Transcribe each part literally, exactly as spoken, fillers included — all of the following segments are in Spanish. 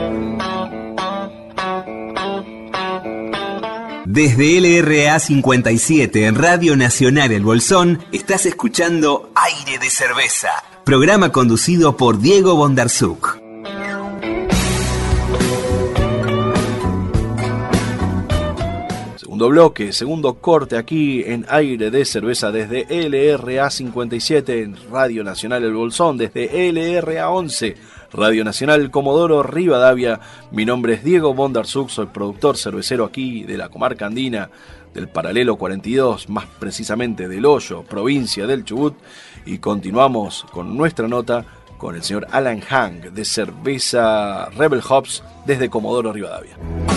Desde L R A cincuenta y siete en Radio Nacional El Bolsón, estás escuchando Aire de Cerveza, programa conducido por Diego Bondarsuk. Segundo bloque, segundo corte aquí en Aire de Cerveza desde L R A cincuenta y siete en Radio Nacional El Bolsón, desde L R A once, Radio Nacional Comodoro Rivadavia. Mi nombre es Diego Bondarsuk, soy productor cervecero aquí de la comarca andina del Paralelo cuarenta y dos, más precisamente del Hoyo, provincia del Chubut, y continuamos con nuestra nota con el señor Alan Hang de Cerveza Rebel Hops desde Comodoro Rivadavia.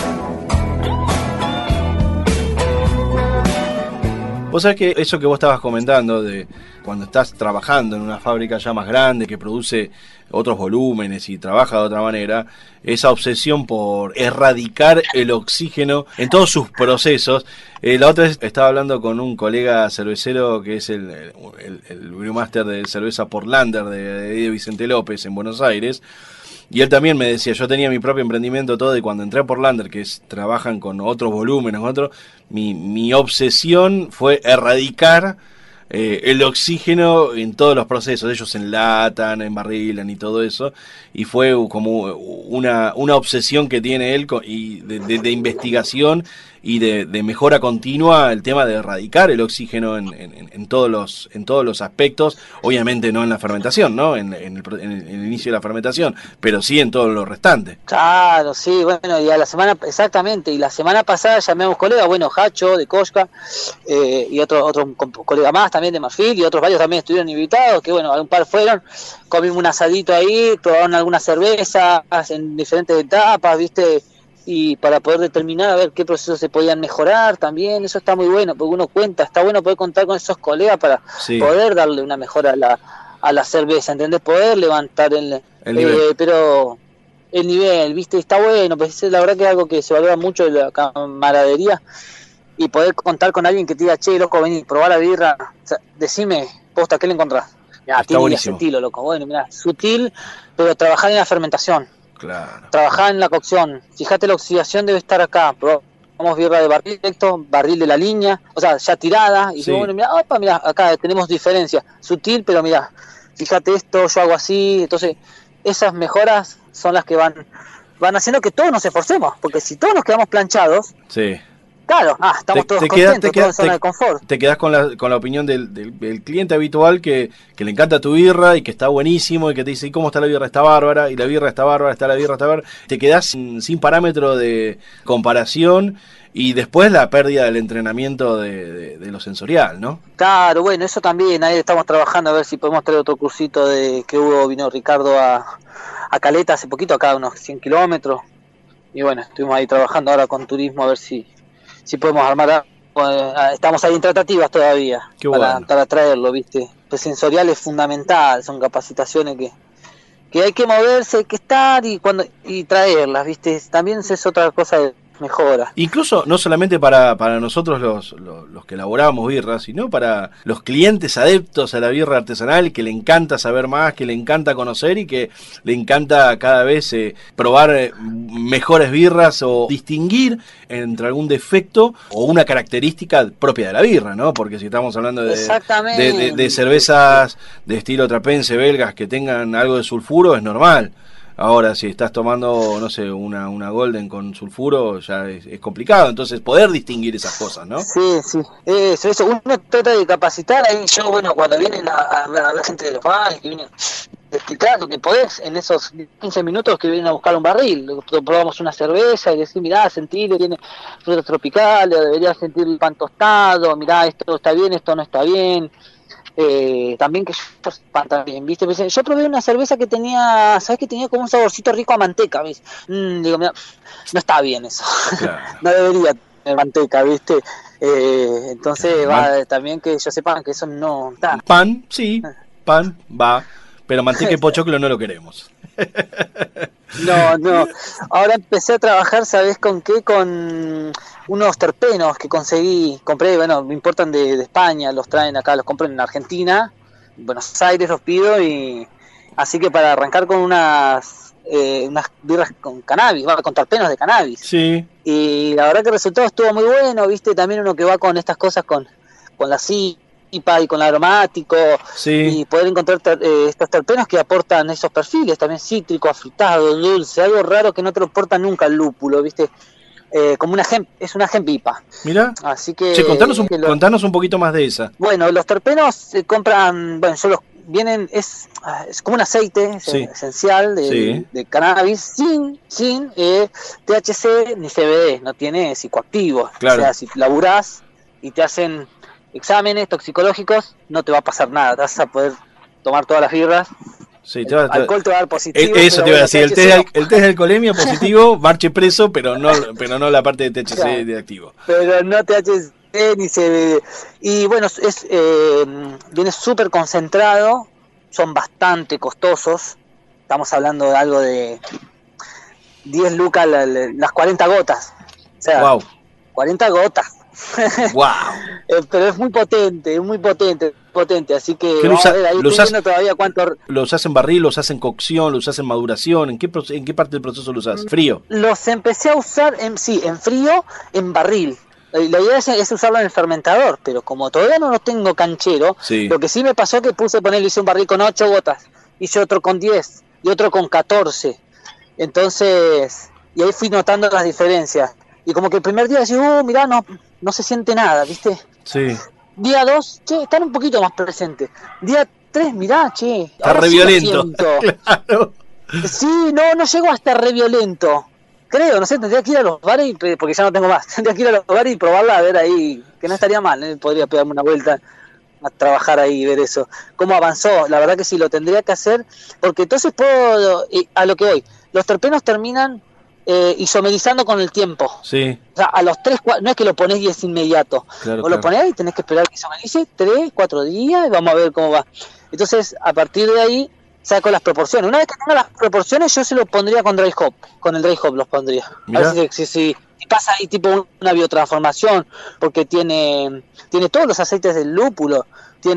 Vos sabés que eso que vos estabas comentando de cuando estás trabajando en una fábrica ya más grande que produce otros volúmenes y trabaja de otra manera, esa obsesión por erradicar el oxígeno en todos sus procesos. Eh, la otra vez estaba hablando con un colega cervecero que es el, el, el brewmaster de cerveza Portlander de, de Vicente López en Buenos Aires. Y él también me decía, yo tenía mi propio emprendimiento todo, y cuando entré a Portlander, que es, trabajan con otros volúmenes, otros, mi, mi obsesión fue erradicar eh, el oxígeno en todos los procesos. Ellos enlatan, embarrilan y todo eso, y fue como una, una obsesión que tiene él con, y de, de, de investigación y de, de mejora continua, el tema de erradicar el oxígeno en, en, en todos los en todos los aspectos, obviamente no en la fermentación, ¿no? En, en, el, en el inicio de la fermentación, pero sí en todo lo restante. Claro, sí, bueno, y a la semana, exactamente, y la semana pasada llamé a un colega, bueno, Hacho de Cosca, eh, y otro, otro colega más también de Marfil, y otros varios también estuvieron invitados, que bueno, un par fueron, comimos un asadito ahí, probaron algunas cervezas en diferentes etapas, ¿viste? Y para poder determinar a ver qué procesos se podían mejorar también, eso está muy bueno, porque uno cuenta, está bueno poder contar con esos colegas para sí. poder darle una mejora a la, a la cerveza, ¿entendés? Poder levantar el, el nivel. Eh, pero el nivel, ¿viste? Está bueno, pues la verdad que es algo que se valora mucho de la camaradería, y poder contar con alguien que te diga, che, loco, vení, probá la birra, o sea, decime, posta, ¿qué le encontrás? Mirá, tiene ese estilo, loco, bueno, mirá, sutil, pero trabajar en la fermentación. Claro. Trabajar en la cocción. Fíjate, la oxidación debe estar acá. Probamos birra de barril directo, barril de la línea, o sea, ya tirada. Y sí. Bueno, mira, opa, mira, acá tenemos diferencia. Sutil, pero mira, fíjate esto, yo hago así. Entonces, esas mejoras son las que van, van haciendo que todos nos esforcemos. Porque si todos nos quedamos planchados, sí. Claro, ah, estamos te, todos te contentos, quedas, te quedas, todos en zona te, de confort. Te quedás con la, con la opinión del, del, del cliente habitual que, que le encanta tu birra y que está buenísimo y que te dice, ¿y cómo está la birra? Está bárbara, y la birra está bárbara, está la birra está bárbara. Te quedás sin, sin parámetro de comparación, y después la pérdida del entrenamiento de, de, de lo sensorial, ¿no? Claro, bueno, eso también, ahí estamos trabajando a ver si podemos traer otro cursito de que hubo, vino Ricardo a, a Caleta hace poquito, acá unos cien kilómetros, y bueno, estuvimos ahí trabajando ahora con turismo a ver si si podemos armar, estamos ahí en tratativas todavía para, bueno. para traerlo, ¿viste? Pues sensorial es fundamental, son capacitaciones que que hay que moverse, hay que estar y cuando y traerlas, ¿viste? También es otra cosa de mejora. Incluso no solamente para, para nosotros los, los, los que elaboramos birras, sino para los clientes adeptos a la birra artesanal, que le encanta saber más, que le encanta conocer y que le encanta cada vez eh, probar eh, mejores birras o distinguir entre algún defecto o una característica propia de la birra, ¿no? Porque si estamos hablando de, de, de, de cervezas de estilo trapense, belgas, que tengan algo de sulfuro, es normal. Ahora, si estás tomando, no sé, una, una Golden con sulfuro, ya es, es complicado. Entonces, poder distinguir esas cosas, ¿no? Sí, sí. Eso, eso. Uno trata de capacitar ahí. Yo, bueno, cuando vienen a, a, a la gente de los bares, que vienen explicando que podés, en esos quince minutos que vienen a buscar un barril, probamos una cerveza y decir, mirá, sentir, tiene frutas tropicales, deberías sentir el pan tostado, mirá, esto está bien, esto no está bien. Eh, también que yo también, ¿viste? Yo probé una cerveza que tenía, ¿sabes? Que tenía como un saborcito rico a manteca, ¿viste? Mm, digo, mira, no está bien eso. Claro. No debería tener manteca, ¿viste? Eh, entonces, claro, va man... también que ellos sepan que eso no está. Pan, sí, pan, va, pero manteca y pochoclo no lo queremos. No, no. Ahora empecé a trabajar, ¿sabes con qué? Con unos terpenos que conseguí, compré, bueno, me importan de, de España, los traen acá, los compro en Argentina, en Buenos Aires los pido, y así que para arrancar con unas eh, unas birras con cannabis, va, con terpenos de cannabis. Sí. Y la verdad que el resultado estuvo muy bueno, viste, también uno que va con estas cosas, con, con la cipa y con el aromático, Sí. y poder encontrar ter, eh, estos terpenos que aportan esos perfiles, también cítrico, afrutado, dulce, algo raro que no te lo aporta nunca el lúpulo, viste, eh, como una gem, es una gempipa. Mira. Así que... Che, contanos un, que lo, contanos un poquito más de esa. Bueno, los terpenos se compran, bueno, yo los vienen, es, es como un aceite Sí. esencial de, Sí. de cannabis sin, sin eh, T H C ni C B D, no tiene psicoactivos. Claro. O sea, si laburás y te hacen exámenes toxicológicos, no te va a pasar nada, te vas a poder tomar todas las birras. Sí, El te va, te, alcohol te va a dar positivo. eso te iba a decir, el test, de, no. el test de alcoholemia positivo, marche preso, pero no, pero no la parte de T H C Claro. de activo. Pero no T H C ni C B D. Y bueno, es eh, viene súper concentrado, son bastante costosos. Estamos hablando de algo de diez lucas la, la, las cuarenta gotas. O sea, Wow. cuarenta gotas. Wow. Eh, pero es muy potente, es muy potente, potente. Así que ¿Qué lo vamos usa- a ver, ahí lo estoy usas- viendo todavía cuánto. ¿Lo usás en barril, lo usás en cocción, lo usás en maduración? ¿En qué, proce- en qué parte del proceso lo usás? ¿Frío? Los empecé a usar, en sí, en frío, en barril. Eh, La idea es, es usarlo en el fermentador, pero como todavía no lo tengo canchero, Sí. lo que sí me pasó que puse, ponerle, hice un barril con ocho gotas, hice otro con diez y otro con catorce. Entonces, y ahí fui notando las diferencias. Y como que el primer día decía, uh, mirá, no, no se siente nada, ¿viste? Sí. Día dos, che, están un poquito más presentes. Día tres, mirá, che. Está ahora re sí lo violento. siento. Claro. Sí, no, no llego a estar re violento. Creo, no sé, tendría que ir a los bares, y, porque ya no tengo más. Tendría que ir a los bares y probarla, a ver ahí, que no estaría mal, ¿eh? Podría pegarme una vuelta a trabajar ahí y ver eso. Cómo avanzó, la verdad que sí, lo tendría que hacer, porque entonces puedo, y a lo que voy, los terpenos terminan eh, isomerizando con el tiempo. Sí. O sea, a los tres, cuatro, no es que lo ponés y es inmediato. Claro, Vos lo claro. ponés y tenés que esperar que isomerice tres, cuatro días y vamos a ver cómo va. Entonces, a partir de ahí, saco las proporciones. Una vez que tenga las proporciones, yo se lo pondría con dry hop. Con el dry hop los pondría. Mirá. A ver si, si, si- si pasa ahí tipo una biotransformación, porque tiene tiene todos los aceites del lúpulo.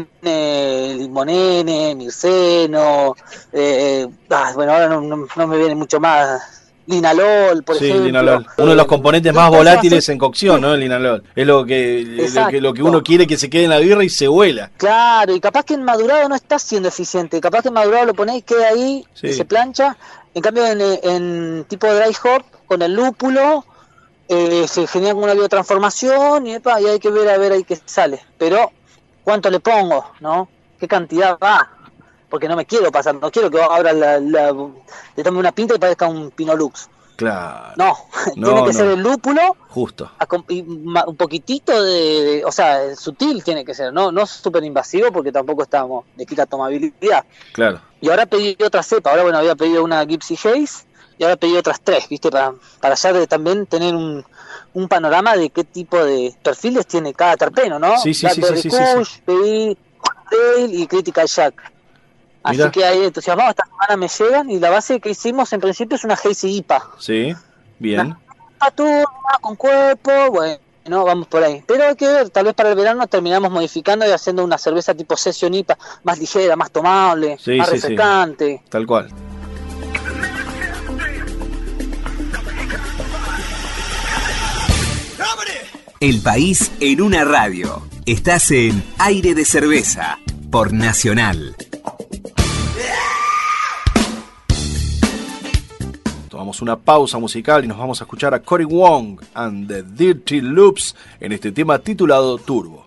Tiene limonene, mirceno, eh, ah, bueno, ahora no, no, no me viene mucho más. Linalol, por Sí, ejemplo. linalol. Uno de los componentes más Entonces, volátiles hace- en cocción, ¿no? El linalol. Es lo que, lo Exacto. que, lo que uno quiere que se quede en la birra y se vuela. Claro, y capaz que en madurado no está siendo eficiente. Capaz que en madurado lo ponéis, queda ahí Sí. y se plancha. En cambio, en, en tipo dry hop, con el lúpulo, eh, se genera como una biotransformación y, epa, y hay que ver a ver ahí qué sale. Pero, ¿cuánto le pongo? ¿No? ¿Qué cantidad va? Porque no me quiero pasar, no quiero que ahora la, la, le tome una pinta y parezca un Pinolux. Claro. No, No, tiene que no. ser el lúpulo. Justo. Acom- y ma- un poquitito de, de- o sea, sutil tiene que ser, no no súper invasivo porque tampoco estamos, le quita tomabilidad. Claro. Y ahora pedí otra cepa, ahora bueno, había pedido una Gypsy Haze y ahora pedí otras tres, ¿viste? Para, para ya de, también tener un, un panorama de qué tipo de perfiles tiene cada terpeno, ¿no? Sí, sí, sí, Blackberry sí, sí, sí, Kush, pedí Cocktail y Critical Jack. Así Mirá. que ahí entusiasmado, esta semana me llegan y la base que hicimos en principio es una Hazy I P A. Sí. Bien. A turma, con cuerpo, bueno, vamos por ahí. Pero hay que ver, tal vez para el verano terminamos modificando y haciendo una cerveza tipo Session I P A, más ligera, más tomable, Sí, más sí, sí. refrescante. Tal cual. El país en una radio. Estás en Aire de Cerveza por Nacional. Tomamos una pausa musical y nos vamos a escuchar a Cory Wong and the Dirty Loops en este tema titulado Turbo.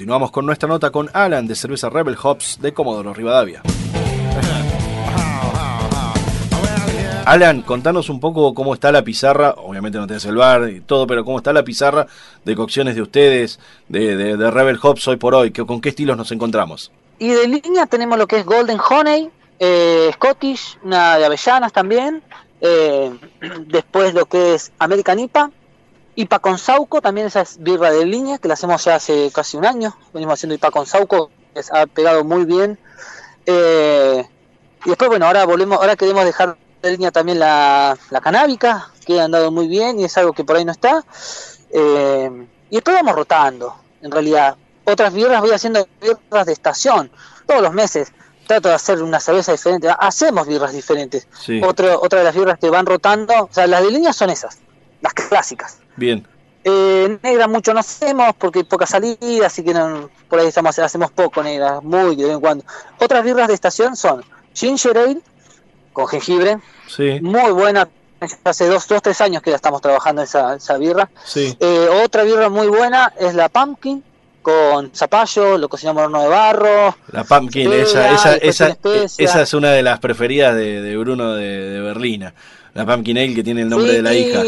Continuamos con nuestra nota con Alan de Cerveza Rebel Hops de Comodoro Rivadavia. Alan, contanos un poco cómo está la pizarra, obviamente no tenés el bar y todo, pero cómo está la pizarra de cocciones de ustedes, de, de, de Rebel Hops hoy por hoy, ¿con qué estilos nos encontramos? Y de línea tenemos lo que es Golden Honey, eh, Scottish, una de avellanas también, eh, después lo que es American I P A, I P A con Sauco, también esa es birra de línea, que la hacemos ya hace casi un año, venimos haciendo I P A con Sauco, que ha pegado muy bien, eh, y después bueno, ahora volvemos, ahora queremos dejar de línea también la, la canábica, que ha andado muy bien y es algo que por ahí no está, eh, y después vamos rotando, en realidad. Otras birras voy haciendo birras de estación, todos los meses trato de hacer una cerveza diferente, hacemos birras diferentes, sí. Otro, otra de las birras que van rotando, o sea, las de línea son esas, las clásicas. Bien. Eh, negra mucho no hacemos porque hay poca salida, así que no, por ahí estamos, hacemos poco negra, muy de vez en cuando. Otras birras de estación son Ginger Ale, con jengibre, sí. Muy buena, hace dos, dos, tres años que ya estamos trabajando esa, esa birra. Sí. Eh, otra birra muy buena es la Pumpkin, con zapallo, lo cocinamos en horno de barro. La Pumpkin, esa, esa, esa, esa es una de las preferidas de, de Bruno de, de Berlina. La Pumpkin Ale, que tiene el nombre sí, de la hija.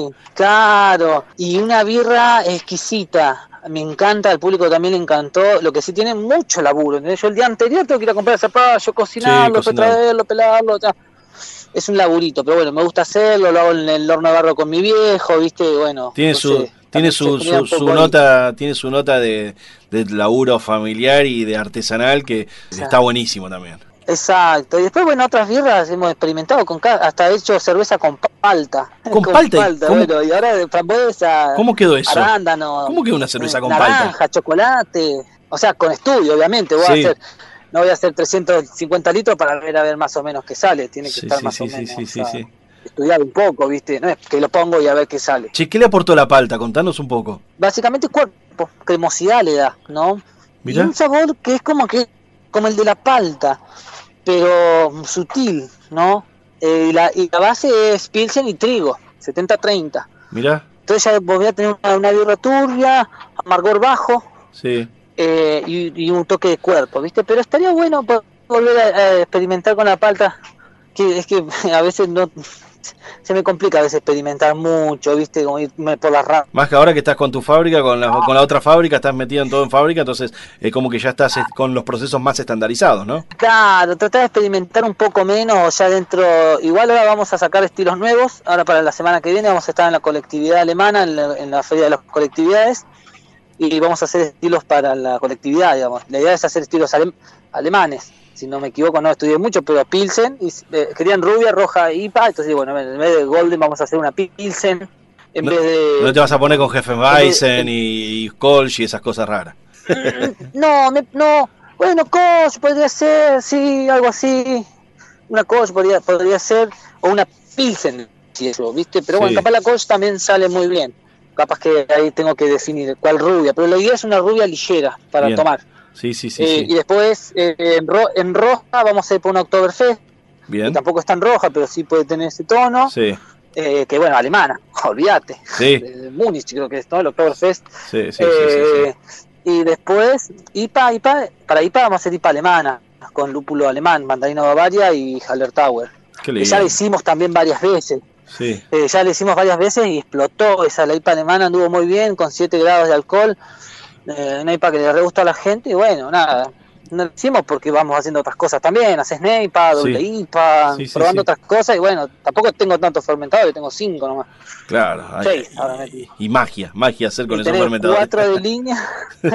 Claro, y una birra exquisita. Me encanta, al público también le encantó. Lo que sí tiene mucho laburo. ¿Entendés? Yo el día anterior tengo que ir a comprar el zapallo, cocinarlo, sí, traerlo, pelarlo. Ya. Es un laburito, pero bueno, me gusta hacerlo. Lo hago en el horno de barro con mi viejo, ¿viste? Bueno, tiene su. Sé, tiene su, su, su nota ahí. Tiene su nota de, de laburo familiar y de artesanal que Exacto. Está buenísimo también. Exacto, y después bueno, otras birras hemos experimentado con hasta he hecho cerveza con palta. ¿Con, con palta? palta bueno, y ahora de frambuesa. ¿Cómo quedó eso? Arándano. ¿Cómo quedó una cerveza con naranja, palta? Naranja, chocolate, o sea, con estudio obviamente, voy sí. a hacer no voy a hacer trescientos cincuenta litros para ver a ver más o menos qué sale, tiene que sí, estar sí, más sí, o menos. Sí, sí, o sea, sí, sí. Estudiar un poco, ¿viste? No es que lo pongo y a ver qué sale. Che, ¿qué le aportó la palta? Contanos un poco. Básicamente cuerpo, cremosidad le da, ¿no? ¿Mirá? Y un sabor que es como que como el de la palta, pero sutil, ¿no? Eh, y, la, y la base es Pilsen y trigo, setenta treinta. Mirá. Entonces ya voy a tener una, una birra turbia, amargor bajo, sí. eh, y, y un toque de cuerpo, ¿viste? Pero estaría bueno volver a, a experimentar con la palta, que es que a veces no se me complica a veces experimentar mucho, ¿viste? Como irme por las ramas. Más que ahora que estás con tu fábrica, con la, con la otra fábrica, estás metido en todo en fábrica, entonces es como que ya estás con los procesos más estandarizados, ¿no? Claro, tratar de experimentar un poco menos, ya dentro, igual ahora vamos a sacar estilos nuevos, ahora para la semana que viene vamos a estar en la colectividad alemana, en la, en la feria de las colectividades, y vamos a hacer estilos para la colectividad, digamos. La idea es hacer estilos alem- alemanes. Si no me equivoco, no estudié mucho, pero Pilsen, y, eh, querían rubia, roja, I P A, entonces bueno, en vez de Golden vamos a hacer una Pilsen, en no, vez de... No te vas a poner con Hefeweizen y, y Kolsch y esas cosas raras. No, me, no, bueno, Kolsch podría ser, sí, algo así, una Kolsch podría, podría ser, o una Pilsen, si eso, ¿viste? Pero sí. Bueno, capaz la Kolsch también sale muy bien, capaz que ahí tengo que definir cuál rubia, pero la idea es una rubia ligera para bien. Tomar. Sí, sí, sí, eh, sí. Y después eh, en, ro- en roja vamos a ir por una Oktoberfest. Bien. Que tampoco es tan roja, pero sí puede tener ese tono. Sí. Eh, que bueno, alemana, olvídate. Sí. De Múnich creo que es, ¿no? El Oktoberfest. Sí, sí, eh, sí, sí, sí. Y después, I P A, I P A, para I P A vamos a hacer I P A alemana, con lúpulo alemán, mandarina Bavaria y Hallertauer. Qué que ya la hicimos también varias veces. Sí. Eh, ya la hicimos varias veces y explotó. Esa, la I P A alemana anduvo muy bien, con siete grados de alcohol. Eh, una I P A que le re gusta a la gente y bueno, nada, no lo hicimos porque vamos haciendo otras cosas también, haces Neipa, doble sí. I P A, sí, sí, probando sí. otras cosas y bueno, tampoco tengo tantos fermentadores, tengo cinco nomás. Claro, Seis, hay, ahora metí. Y magia, magia hacer con y esos tenés fermentadores. Cuatro de línea,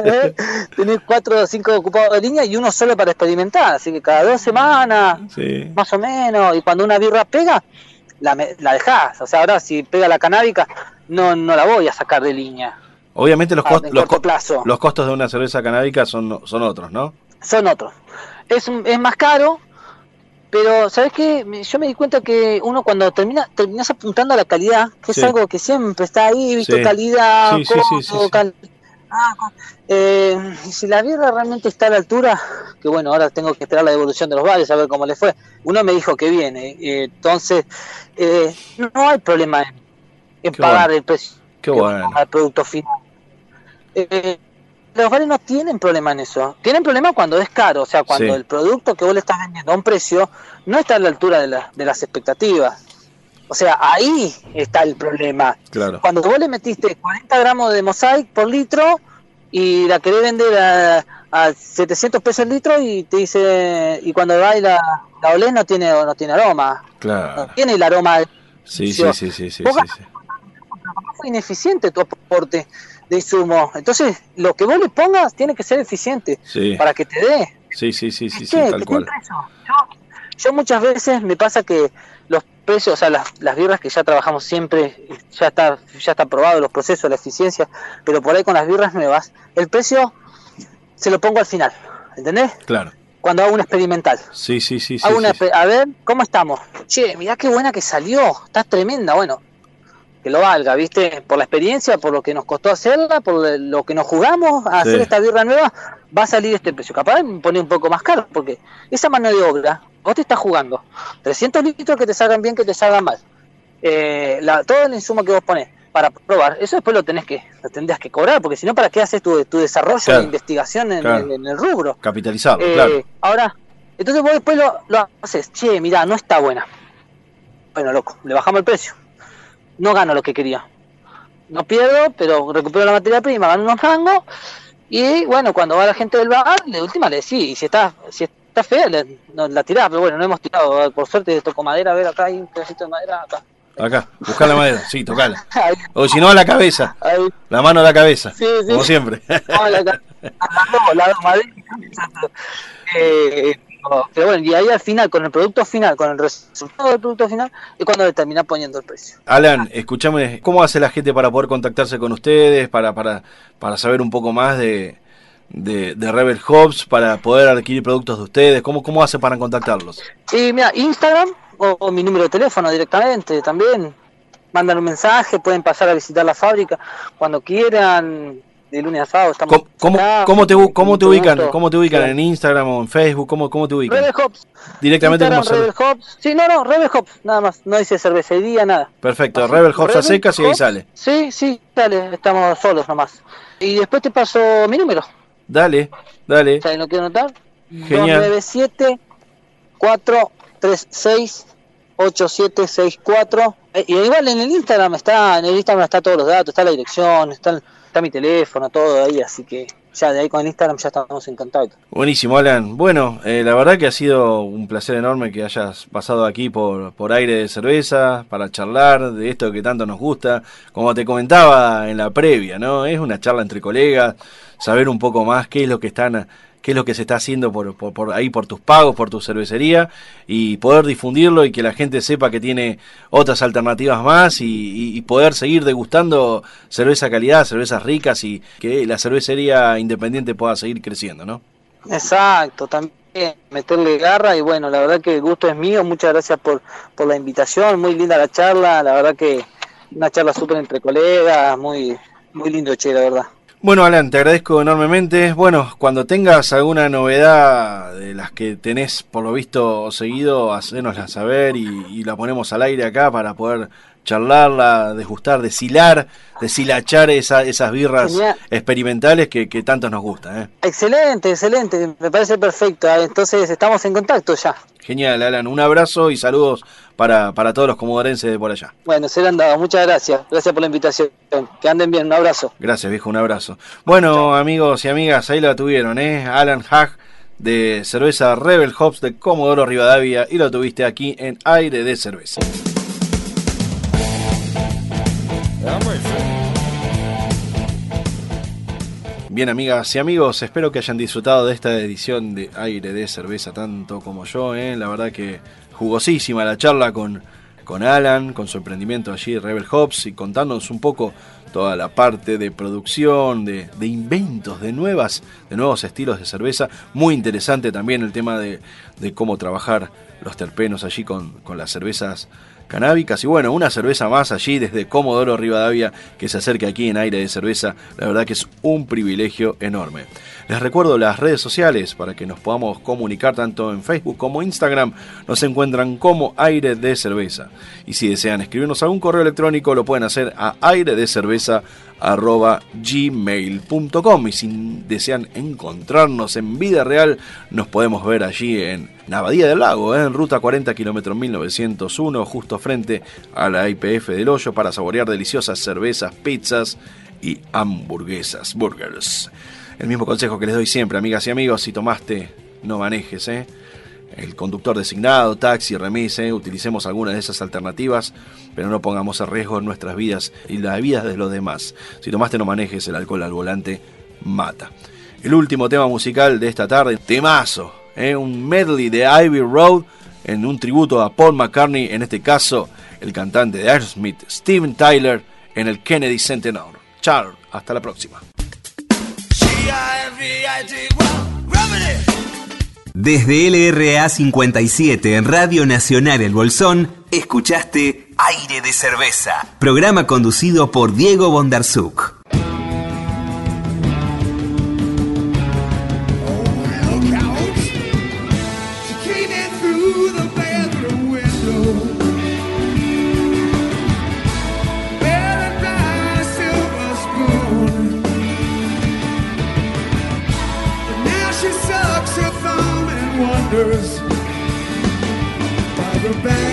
tenés cuatro o cinco ocupados de línea y uno solo para experimentar, así que cada dos semanas, sí. más o menos, y cuando una birra pega, la, la dejás, o sea, ahora si pega la canábica, no, no la voy a sacar de línea. Obviamente los, cost- ah, los, co- plazo. los costos de una cerveza canábica son, son otros, ¿no? Son otros. Es, es más caro, pero ¿sabes qué? Yo me di cuenta que uno cuando termina terminas apuntando a la calidad, que sí. es algo que siempre está ahí, visto sí. calidad, sí, costo, sí, sí, sí, sí. cal- ah, eh, y si la birra realmente está a la altura, que bueno, ahora tengo que esperar la devolución de los bares a ver cómo le fue. Uno me dijo que viene, eh, entonces eh, no hay problema en, en pagar bueno. el precio Qué bueno. al producto final. Eh, los bares no tienen problema en eso. Tienen problema cuando es caro, o sea, cuando Sí. el producto que vos le estás vendiendo a un precio no está a la altura de, la, de las expectativas. O sea, ahí está el problema. Claro. Cuando vos le metiste cuarenta gramos de Mosaic por litro y la querés vender a, a setecientos pesos el litro y te dice, y cuando va y la, la olés no tiene, no tiene aroma. Claro. No tiene el aroma. Sí, sí, sí, sí, sí, Vos sí, sí. fue ineficiente tu aporte de insumo. Entonces, lo que vos le pongas tiene que ser eficiente Sí. para que te dé. Sí, sí, sí, sí, sí, ¿Qué? tal ¿Qué cual. tiene precio? Yo, yo muchas veces me pasa que los precios, o sea, las, las birras que ya trabajamos siempre, ya está ya está probado los procesos, la eficiencia, pero por ahí con las birras nuevas, el precio se lo pongo al final, ¿entendés? Claro. Cuando hago un experimental. Sí, sí, sí, sí. Hago una sí, sí. espe- a ver, ¿cómo estamos? Che, mirá qué buena que salió, está tremenda, bueno, que lo valga, ¿viste? Por la experiencia, por lo que nos costó hacerla, por lo que nos jugamos a Sí. hacer esta birra nueva, va a salir este precio. Capaz me pone un poco más caro, porque esa mano de obra, vos te estás jugando trescientos litros que te salgan bien, que te salgan mal. Eh, la, todo el insumo que vos ponés para probar, eso después lo tenés que, lo tendrías que cobrar, porque si no, ¿para qué haces tu, tu desarrollo Claro. de investigación en, Claro. en- en el rubro? Capitalizarlo, Eh, claro. Ahora, entonces vos después lo, lo haces, che, mirá, no está buena. Bueno, loco, le bajamos el precio. No gano lo que quería. No pierdo, pero recupero la materia prima, gano unos mangos. Y bueno, cuando va la gente del bar, de última le decís, y si está, si está fea, le, no, la tirás, pero bueno, no hemos tirado. Por suerte tocó madera, a ver, acá hay un pedacito de madera, acá. Acá, buscá la madera, sí, tocala. Ahí, O si no, a la cabeza. ahí, La mano a la cabeza. sí, sí. Como siempre. No, la, la, la, la, la madera, exacto. Eh, no, pero bueno, y ahí al final, con el producto final, con el resultado del producto final, es cuando le terminás poniendo el precio. Alan, escúchame, ¿cómo hace la gente para poder contactarse con ustedes, para, para, para saber un poco más de, de, de Rebel Hops, para poder adquirir productos de ustedes? ¿Cómo, cómo hace para contactarlos? Y mira, Instagram o, o mi número de teléfono directamente también. Mandan un mensaje, pueden pasar a visitar la fábrica cuando quieran, de lunes a sábado estamos ¿Cómo, cómo, acá, cómo te, bu- cómo te mucho ubican? gusto. ¿Cómo te ubican? Sí. ¿En Instagram o en Facebook? ¿Cómo, cómo te ubican? Rebel Hops. Directamente Instagram, como Rebel Hops. Sí, no, no, Rebel Hops, nada más. No dice cervecería, nada. Perfecto, Así, Rebel Hops a Rebel secas y ahí Hops. sale. Sí, sí, dale, estamos solos nomás. Y después te paso mi número. Dale, dale. ¿Sabes? ¿No quiero anotar? Genial. dos nueve siete, cuatro tres seis, ocho siete seis cuatro. Eh, y igual en el Instagram está, en el Instagram está todos los datos, está la dirección, está, está mi teléfono, todo ahí, así que ya de ahí con el Instagram ya estamos en contacto. Buenísimo, Alan. Bueno, eh, la verdad que ha sido un placer enorme que hayas pasado aquí por, por Aire de Cerveza para charlar de esto que tanto nos gusta. Como te comentaba en la previa, ¿no? Es una charla entre colegas, saber un poco más qué es lo que están, qué es lo que se está haciendo por, por, por ahí por tus pagos, por tu cervecería, y poder difundirlo y que la gente sepa que tiene otras alternativas más y, y, y poder seguir degustando cerveza calidad, cervezas ricas y que la cervecería independiente pueda seguir creciendo, ¿no? Exacto, también meterle garra y bueno, la verdad que el gusto es mío, muchas gracias por, por la invitación, muy linda la charla, la verdad que una charla súper entre colegas, muy, muy lindo, che, la verdad. Bueno, Alan, te agradezco enormemente. Bueno, cuando tengas alguna novedad de las que tenés por lo visto seguido, hacénosla saber y, y la ponemos al aire acá para poder charlarla, degustar, deshilar, deshilachar esa, esas birras Genial. experimentales que, que tanto nos gusta, ¿eh? Excelente, excelente, me parece perfecto, entonces estamos en contacto ya. Genial, Alan. Un abrazo y saludos para, para todos los comodorenses de por allá. Bueno, se le han dado, muchas gracias, gracias por la invitación, que anden bien, un abrazo. Gracias, viejo, un abrazo. Bueno, amigos y amigas, ahí la tuvieron, ¿eh? Alan Hag de cerveza Rebel Hops de Comodoro Rivadavia y lo tuviste aquí en Aire de Cerveza. Bien, amigas y amigos, espero que hayan disfrutado de esta edición de Aire de Cerveza tanto como yo, ¿eh? La verdad que jugosísima la charla con, con Alan, con su emprendimiento allí Rebel Hops y contándonos un poco toda la parte de producción, de, de inventos, de nuevas, de nuevos estilos de cerveza. Muy interesante también el tema de, de cómo trabajar los terpenos allí con, con las cervezas canábicas. Y bueno, una cerveza más allí desde Comodoro Rivadavia que se acerque aquí en Aire de Cerveza. La verdad que es un privilegio enorme. Les recuerdo las redes sociales para que nos podamos comunicar tanto en Facebook como Instagram. Nos encuentran como Aire de Cerveza. Y si desean escribirnos algún correo electrónico lo pueden hacer a aire de cerveza cerveza arroba gmail punto com. Y si desean encontrarnos en vida real, nos podemos ver allí en Abadía del Lago, ¿eh? En ruta cuarenta, kilómetro mil novecientos uno, justo frente a la I P F del Hoyo, para saborear deliciosas cervezas, pizzas y hamburguesas, burgers. El mismo consejo que les doy siempre, amigas y amigos: si tomaste, no manejes, ¿eh? El conductor designado, taxi, remis, ¿eh? Utilicemos alguna de esas alternativas, pero no pongamos en riesgo nuestras vidas y las vidas de los demás. Si tomaste, no manejes, el alcohol al volante mata. El último tema musical de esta tarde, temazo, ¿eh? Un medley de Abbey Road en un tributo a Paul McCartney, en este caso el cantante de Aerosmith, Steven Tyler, en el Kennedy Centennial. Chao, hasta la próxima. Desde L R A cincuenta y siete en Radio Nacional El Bolsón, escuchaste Aire de Cerveza, programa conducido por Diego Bondarsuk. By the back